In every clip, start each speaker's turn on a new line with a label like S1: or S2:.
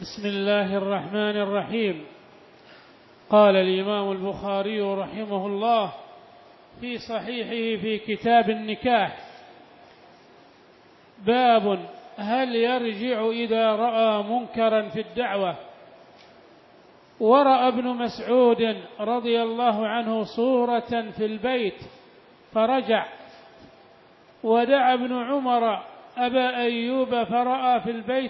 S1: بسم الله الرحمن الرحيم. قال الإمام البخاري رحمه الله في صحيحه في كتاب النكاح: باب هل يرجع إذا رأى منكرا في الدعوة. ورأى ابن مسعود رضي الله عنه صورة في البيت فرجع، ودعا ابن عمر أبا أيوب فرأى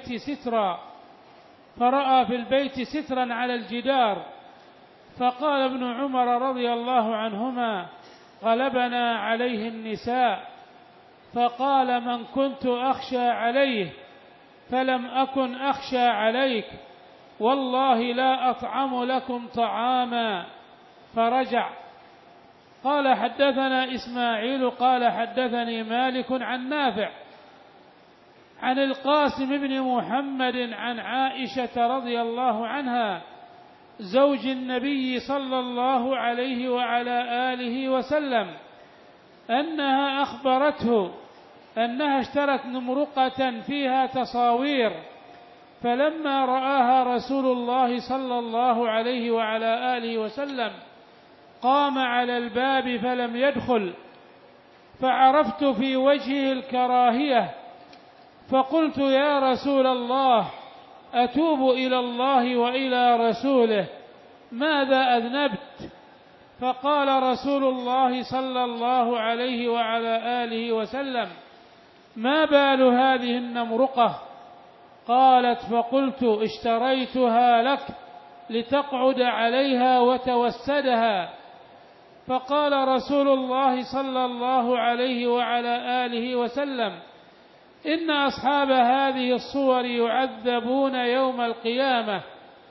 S1: في البيت سترا على الجدار، فقال ابن عمر رضي الله عنهما: غلبنا عليه النساء. فقال: من كنت أخشى عليه فلم أكن أخشى عليك، والله لا أطعم لكم طعاما. فرجع. قال: حدثنا إسماعيل قال حدثني مالك عن نافع عن القاسم بن محمد عن عائشة رضي الله عنها زوج النبي صلى الله عليه وعلى آله وسلم أنها أخبرته أنها اشترت نمرقة فيها تصاوير، فلما رآها رسول الله صلى الله عليه وعلى آله وسلم قام على الباب فلم يدخل، فعرفت في وجهه الكراهية، فقلت: يا رسول الله، أتوب إلى الله وإلى رسوله، ماذا أذنبت؟ فقال رسول الله صلى الله عليه وعلى آله وسلم: ما بال هذه النمرقة؟ قالت: فقلت: اشتريتها لك لتقعد عليها وتوسدها. فقال رسول الله صلى الله عليه وعلى آله وسلم: إن أصحاب هذه الصور يعذبون يوم القيامة،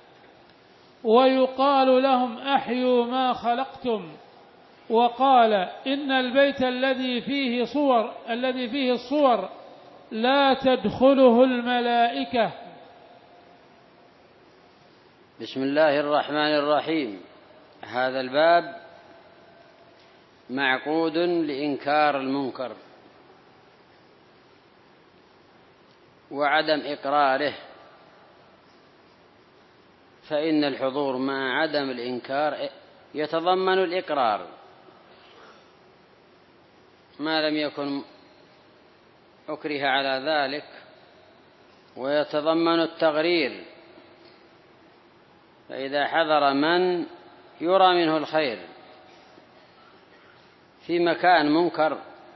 S1: ويقال لهم: أحيوا ما خلقتم. وقال: إن البيت الذي فيه الصور لا تدخله الملائكة.
S2: بسم الله الرحمن الرحيم. هذا الباب معقود لإنكار المنكر وعدم إقراره، فإن الحضور مع عدم الإنكار يتضمن الإقرار ما لم يكن أكره على ذلك، ويتضمن التغرير، فإذا حضر من يرى منه الخير في مكان منكر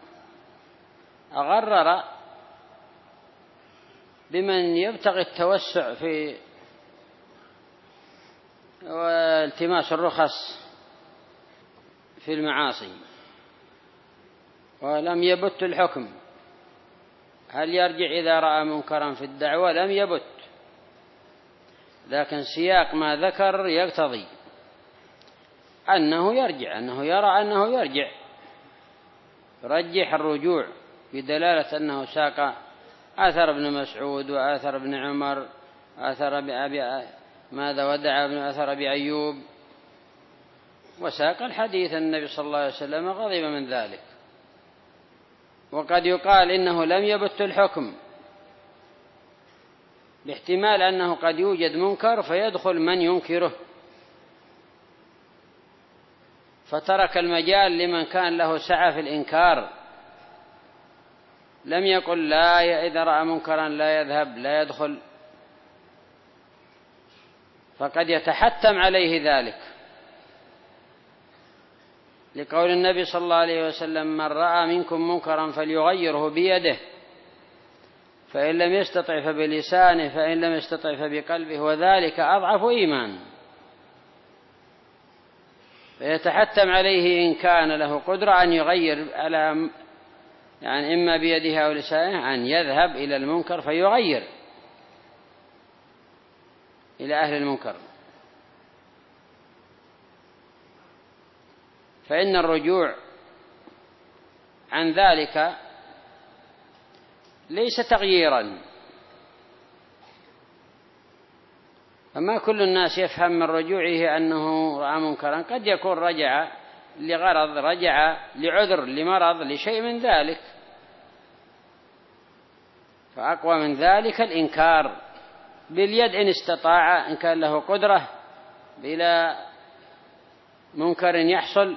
S2: أغرر بمن يبتغي التوسع في والتماس الرخص في المعاصي ولم يبت الحكم. هل يرجع إذا رأى منكرا في الدعوة؟ لم يبت، لكن سياق ما ذكر يقتضي أنه يرجع، أنه يرى أنه يرجع، يرجح الرجوع بدلالة أنه ساق أثر ابن مسعود وأثر ابن عمر أثر ودعا أثر بأيوب، وساق الحديث النبي صلى الله عليه وسلم غضب من ذلك. وقد يقال إنه لم يبت الحكم باحتمال أنه قد يوجد منكر فيدخل من ينكره، فترك المجال لمن كان له سعة في الإنكار. لم يقل لا، إذا رأى منكرا لا يذهب لا يدخل، فقد يتحتم عليه ذلك، لقول النبي صلى الله عليه وسلم: من رأى منكم منكرا فليغيره بيده، فإن لم يستطع فبلسانه، فإن لم يستطع فبقلبه، وذلك أضعف إيمان. فيتحتم عليه إن كان له قدرة أن يغير على إما بيده أو لسانه، أن يذهب إلى المنكر فيغير إلى أهل المنكر. فإن الرجوع عن ذلك ليس تغييرا، فما كل الناس يفهم من رجوعه أنه رأى منكرا، قد يكون رجع لغرض، رجع لعذر، لمرض، لشيء من ذلك، فأقوى من ذلك الإنكار باليد إن استطاع، إن كان له قدرة بلا منكر يحصل،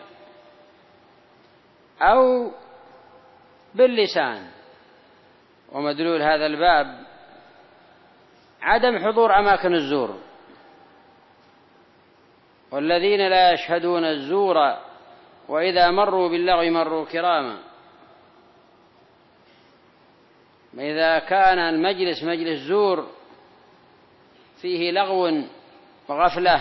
S2: أو باللسان. ومدلول هذا الباب عدم حضور أماكن الزور، والذين لا يشهدون الزور وإذا مروا باللغو مروا كراما. إذا كان المجلس مجلس زور فيه لغو وغفلة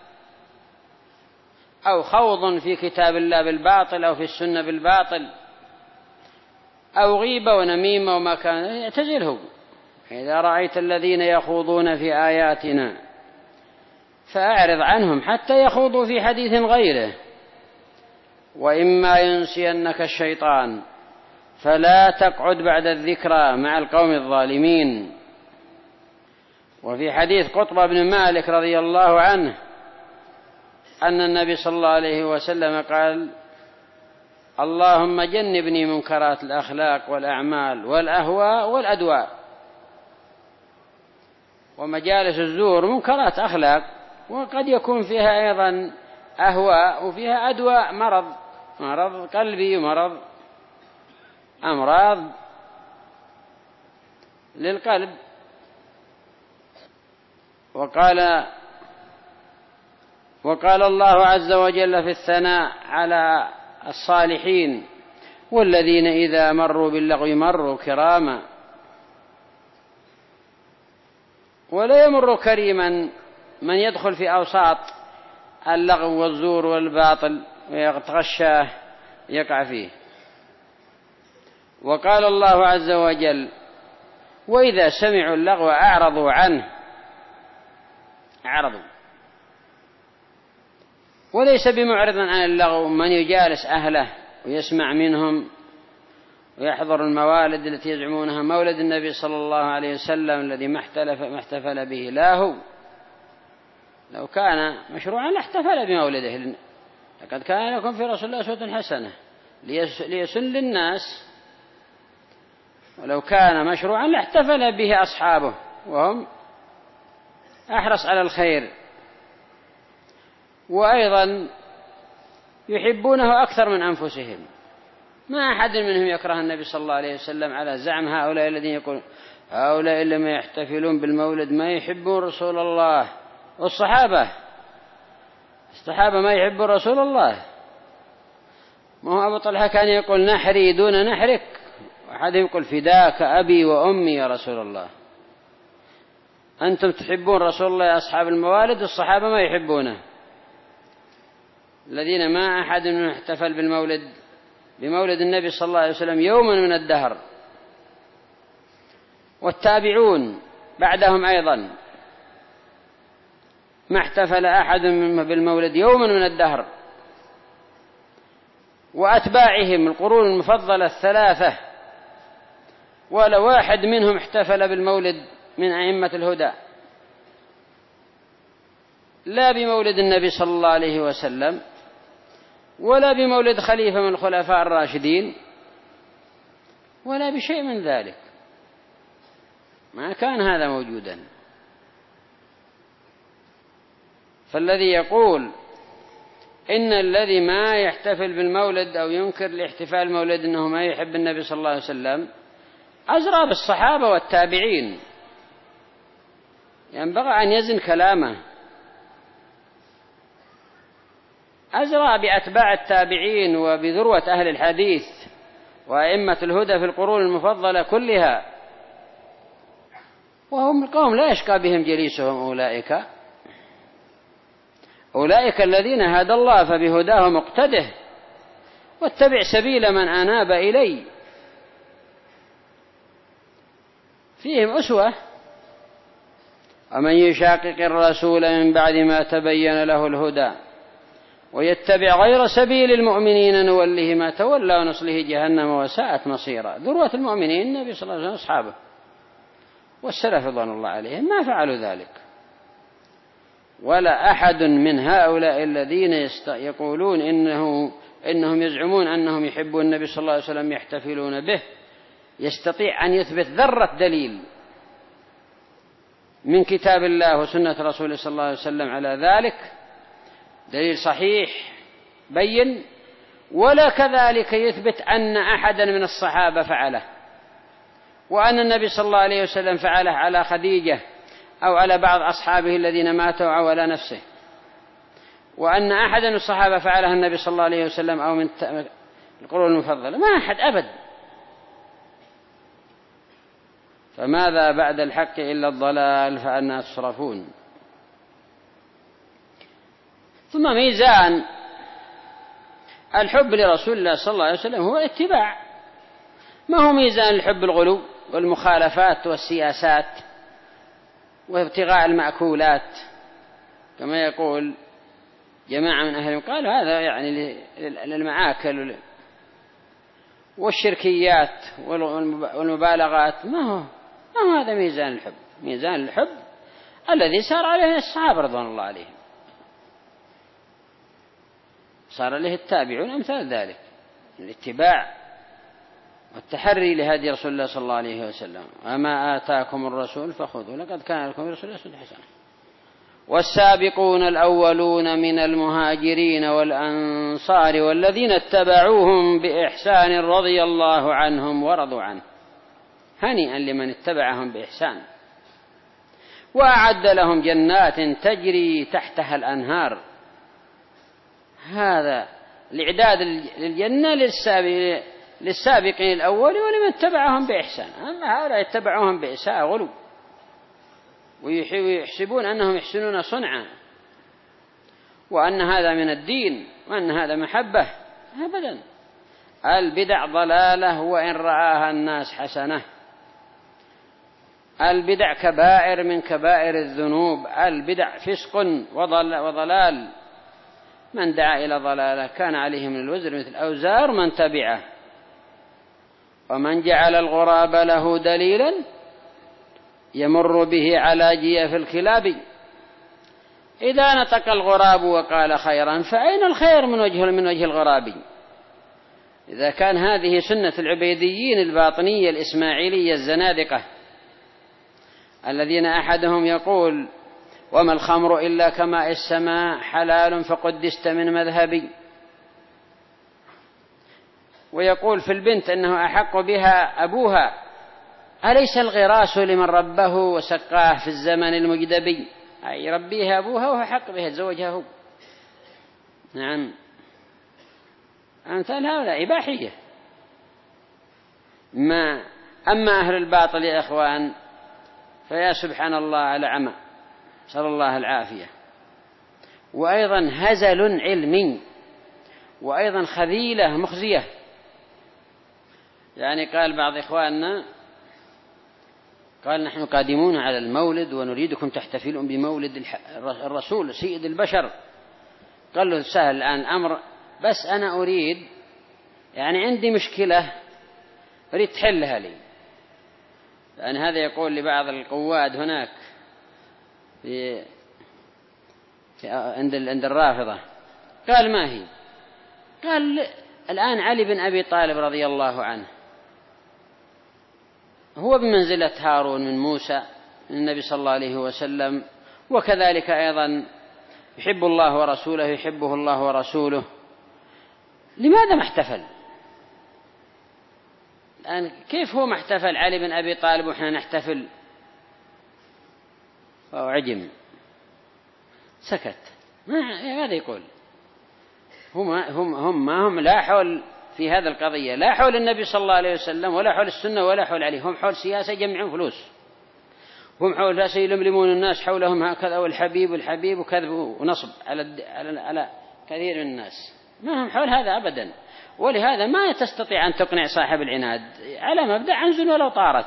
S2: أو خوض في كتاب الله بالباطل أو في السنة بالباطل أو غيبة ونميمة وما كان، اعتزله. إذا رأيت الذين يخوضون في آياتنا فأعرض عنهم حتى يخوضوا في حديث غيره. وإما ينسينك الشيطان فلا تقعد بعد الذكرى مع القوم الظالمين. وفي حديث قطبة بن مالك رضي الله عنه أن النبي صلى الله عليه وسلم قال: اللهم جنبني منكرات الأخلاق والأعمال والأهواء والأدواء. ومجالس الزور منكرات أخلاق، وقد يكون فيها أيضا أهواء وفيها أدواء، مرض قلبي ومرض أمراض للقلب. وقال الله عز وجل في الثناء على الصالحين: والذين إذا مروا باللغو مروا كراما. ولا يمر كريما من يدخل في أوساط اللغو والزور والباطل ويتغشاه يقع فيه. وقال الله عز وجل: وإذا سمعوا اللغو أعرضوا عنه. وليس بمعرض عن اللغو من يجالس أهله ويسمع منهم ويحضر الموالد التي يزعمونها مولد النبي صلى الله عليه وسلم الذي ما احتفل به. لا هو لو كان مشروعا لاحتفل بمولده، لقد كان لكم في رسول الله أسوة حسنة ليسن للناس. ولو كان مشروعا لاحتفل به أصحابه وهم أحرص على الخير، وأيضا يحبونه أكثر من أنفسهم. ما أحد منهم يكره النبي صلى الله عليه وسلم على زعم هؤلاء الذين يقولون هؤلاء لما يحتفلون بالمولد ما يحبون رسول الله. والصحابة ما يحبون رسول الله. ما هو أبو طلحة كان يقول نحري دون نحرك، وأحدهم يقول فداك أبي وأمي يا رسول الله. أنتم تحبون رسول الله يا أصحاب الموالد، والصحابة ما يحبونه، الذين ما أحد منهم احتفل بمولد النبي صلى الله عليه وسلم يوما من الدهر. والتابعون بعدهم أيضا ما احتفل أحد منهم بالمولد يوما من الدهر. وأتباعهم القرون المفضلة الثلاثة ولا واحد منهم احتفل بالمولد من أئمة الهدى، لا بمولد النبي صلى الله عليه وسلم ولا بمولد خليفة من الخلفاء الراشدين ولا بشيء من ذلك. ما كان هذا موجودا. فالذي يقول إن الذي ما يحتفل بالمولد أو ينكر الاحتفال المولد إنه ما يحب النبي صلى الله عليه وسلم أزرى بالصحابة والتابعين. ينبغي أن يزن كلامه. أزرى بأتباع التابعين وبذروة أهل الحديث وأئمة الهدى في القرون المفضلة كلها، وهم القوم لا يشقى بهم جليسهم. أولئك الذين هدى الله فبهداه مقتده، واتبع سبيل من أناب إلي. فيهم أسوة. ومن يشاقق الرسول من بعد ما تبين له الهدى ويتبع غير سبيل المؤمنين نوله ما تولى ونصله جهنم وساءت مصيرا. ذروة المؤمنين النبي صلى الله عليه وسلم أصحابه والسلف رضوان الله عليهم ما فعلوا ذلك. ولا أحد من هؤلاء الذين يقولون إنهم يزعمون أنهم يحبون النبي صلى الله عليه وسلم يحتفلون به يستطيع أن يثبت ذرة دليل من كتاب الله وسنة رسوله صلى الله عليه وسلم على ذلك دليل صحيح بين، ولا كذلك يثبت أن أحدا من الصحابة فعله، وأن النبي صلى الله عليه وسلم فعله على خديجة أو على بعض أصحابه الذين ماتوا أو على نفسه، وأن أحدا من الصحابة فعله النبي صلى الله عليه وسلم أو من القرون المفضلة، ما أحد أبد. فماذا بعد الحق إلا الضلال فأنى تصرفون. ثم ميزان الحب لرسول الله صلى الله عليه وسلم هو اتباع، ما هو ميزان الحب الغلو والمخالفات والسياسات وابتغاء المأكولات كما يقول جماعة من أهل قالوا هذا يعني للمعاكل والشركيات والمبالغات، ما هو هذا ميزان الحب. ميزان الحب الذي سار عليه الصحابة رضوان الله عليهم، صار عليه التابعون أمثال ذلك، الاتباع والتحري لهدي رسول الله صلى الله عليه وسلم. وما آتاكم الرسول فخذوا لقد كان لكم رسول الله أسوة حسنة. والسابقون الأولون من المهاجرين والأنصار والذين اتبعوهم بإحسان رضي الله عنهم ورضوا عنه، هنيئا لمن اتبعهم بإحسان، وأعد لهم جنات تجري تحتها الأنهار. هذا الإعداد للجنة للسابقين الأول ولمن اتبعهم بإحسان. أما هؤلاء اتبعوهم بإساءة غلو ويحسبون أنهم يحسنون صنعا وأن هذا من الدين وأن هذا محبة، أبدا. البدع ضلالة وإن رآها الناس حسنة، البدع كبائر من كبائر الذنوب، البدع فسق وضلال، من دعا إلى ضلالة كان عليه من الوزر مثل أوزار من تبعه. ومن جعل الغراب له دليلا يمر به على جيف الكلاب، إذا نطق الغراب وقال خيرا فأين الخير من وجه الغراب؟ إذا كان هذه سنة العبيديين الباطنية الإسماعيلية الزنادقة الذين أحدهم يقول وما الخمر إلا كماء السماء حلال فقدست من مذهبي، ويقول في البنت أنه أحق بها أبوها، أليس الغراس لمن ربه وسقاه في الزمن المجدبي، أي ربيها أبوها وهو حق بها تزوجها هو. نعم، أمثال هؤلاء إباحية. أما أهل الباطل يا أخوان فيا سبحان الله على عمى، صلى الله العافية، وأيضا هزل علمي، وأيضا خذيلة مخزية. يعني قال بعض إخواننا قال نحن قادمون على المولد ونريدكم تحتفلون بمولد الرسول سيد البشر. قال له سهل الآن الأمر، بس أنا أريد يعني عندي مشكلة أريد تحلها لي. لأن هذا يقول لبعض القواد هناك عند الرافضة، قال ما هي؟ قال الآن علي بن أبي طالب رضي الله عنه هو بمنزلة هارون من موسى من النبي صلى الله عليه وسلم، وكذلك أيضا يحب الله ورسوله يحبه الله ورسوله، لماذا ما احتفل؟ الآن كيف هو ما احتفل علي بن أبي طالب وإحنا نحتفل؟ فهو عجم سكت. ماذا يقول؟ هم لا حول في هذا القضية، لا حول النبي صلى الله عليه وسلم ولا حول السنة ولا حول عليه، هم حول سياسة يجمعون فلوس، هم حول ناس يلملمون الناس حولهم هكذا والحبيب وكذب ونصب على كثير من الناس، ما هم حول هذا أبدا. ولهذا ما تستطيع أن تقنع صاحب العناد على مبدأ عنزل ولو طارت،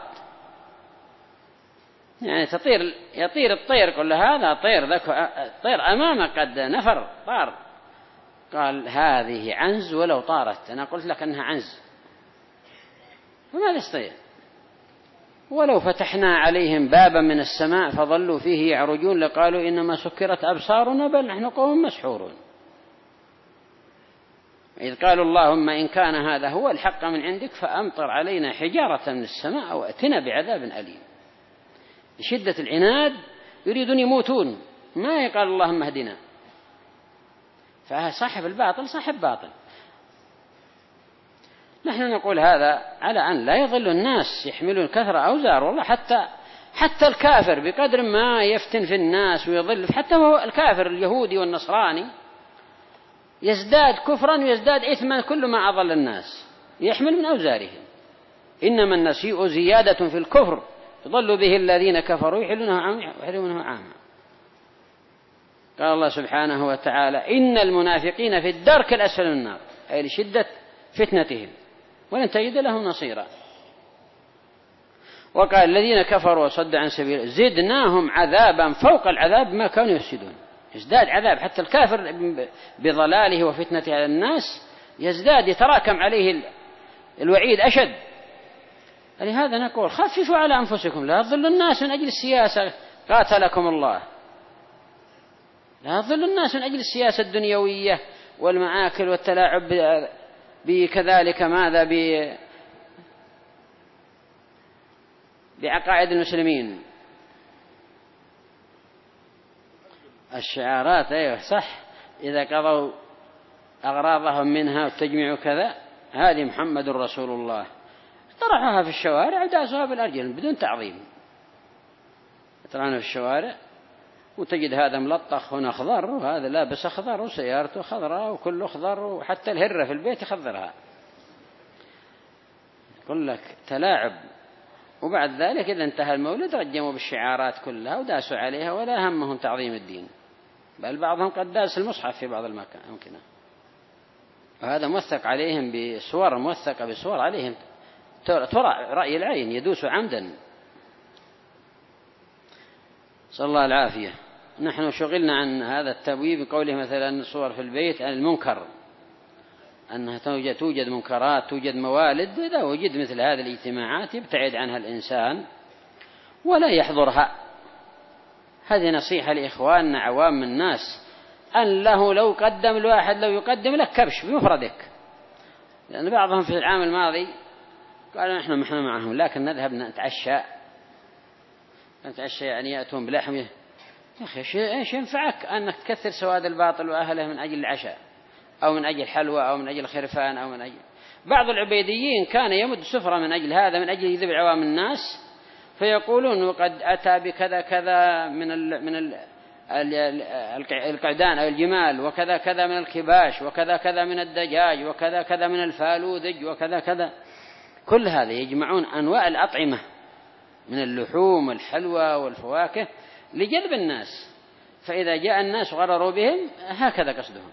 S2: يعني يطير الطير كل هذا طير أمامك قد نفر طار، قال هذه عنز ولو طارت، أنا قلت لك أنها عنز، فما يستطيع. ولو فتحنا عليهم بابا من السماء فظلوا فيه يعرجون لقالوا إنما سكرت أبصارنا بل نحن قوم مسحورون. إذ قالوا اللهم إن كان هذا هو الحق من عندك فأمطر علينا حجارة من السماء وأتنا بعذاب أليم. لشدة العناد يريدون يموتون، ما يقال اللهم اهدنا. فصاحب الباطل صاحب باطل. نحن نقول هذا على أن لا يضل الناس يحملون كثرة أوزار. والله حتى الكافر بقدر ما يفتن في الناس ويضل، حتى هو الكافر اليهودي والنصراني يزداد كفرا ويزداد إثما كل ما أضل الناس، يحمل من أوزارهم. إنما النسيء زيادة في الكفر يضل به الذين كفروا يحلونه عاما. قال الله سبحانه وتعالى إن المنافقين في الدرك الأسفل من النار، أي لشدة فتنتهم ولن تجد لهم نصيرا. وقال الذين كفروا وصدوا عن سبيل زدناهم عذابا فوق العذاب ما كانوا يفسدون. يزداد عذاب حتى الكافر بضلاله وفتنته على الناس، يزداد يتراكم عليه الوعيد أشد. لهذا نقول خففوا على أنفسكم، لا تضلوا الناس من أجل السياسة قاتلكم الله، لا تضلوا الناس من أجل السياسة الدنيوية والمآكل والتلاعب بكذلك ماذا بعقائد المسلمين. الشعارات أيوة صح، إذا قضوا أغراضهم منها وتجمعوا كذا، هذه محمد رسول الله، طرحوها في الشوارع وداسوها بالأرجل بدون تعظيم. ترانوا في الشوارع وتجد هذا ملطخ هنا أخضر وهذا لابس أخضر وسيارته خضراء وكله أخضر، وحتى الهرة في البيت يخضرها. يقول لك تلاعب. وبعد ذلك إذا انتهى المولد رجموا بالشعارات كلها وداسوا عليها ولا همهم تعظيم الدين، بل بعضهم قد داس المصحف في بعض الأمكنة، وهذا موثق عليهم بصور، موثقة بصور عليهم ترى رأي العين، يدوس عمدا. صلى الله العافية. نحن شغلنا عن هذا التبويب بقوله مثلا صور في البيت عن المنكر، أنها توجد منكرات، توجد موالد، إذا وجد مثل هذه الاجتماعات يبتعد عنها الإنسان ولا يحضرها. هذه نصيحة لإخواننا عوام الناس، أن له لو قدم الواحد لو يقدم لك كبش بمفردك، لأن بعضهم في العام الماضي قالوا نحن معهم لكن نذهب نتعشى يعني يأتون بلحم. يا أخي إيش ينفعك أنك تكثر سواد الباطل وأهله من أجل العشاء أو من أجل حلوى أو من أجل خرفان أو من أجل. بعض العبيديين كان يمد سفرة من أجل هذا، من أجل يذب عوام الناس، فيقولون وقد أتى بكذا كذا من القعدان أو الجمال، وكذا كذا من الكباش، وكذا كذا من الدجاج، وكذا كذا من الفالوذج، وكذا كذا. كل هذا يجمعون أنواع الأطعمة من اللحوم والحلوى والفواكه لجلب الناس، فإذا جاء الناس غرروا بهم هكذا قصدهم.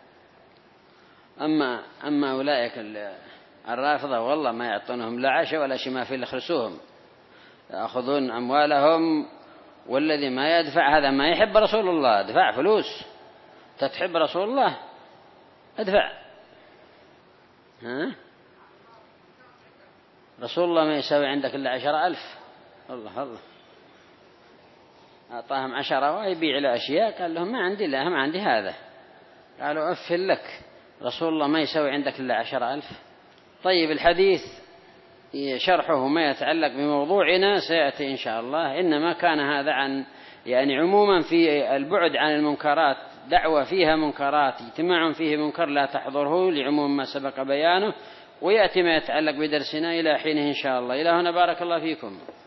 S2: أما أولئك الرافضة والله ما يعطونهم لا عشاء ولا شيء، ما في يخرسوهم، يأخذون أموالهم، والذي ما يدفع هذا ما يحب رسول الله. ادفع فلوس، تحب رسول الله ادفع. رسول الله ما يساوي عندك إلا 10,000. الله أعطاهم 10 ويبيع له أشياء، قال لهم ما عندي، لا ما عندي هذا. قالوا أفل لك، رسول الله ما يساوي عندك إلا 10,000. طيب الحديث شرحه ما يتعلق بموضوعنا سيأتي إن شاء الله. إنما كان هذا عن يعني عموما في البعد عن المنكرات، دعوة فيها منكرات، اجتماع فيه منكر لا تحضره لعموم ما سبق بيانه، ويأتي ما يتعلق بدرسنا إلى حينه إن شاء الله. إلى هنا بارك الله فيكم.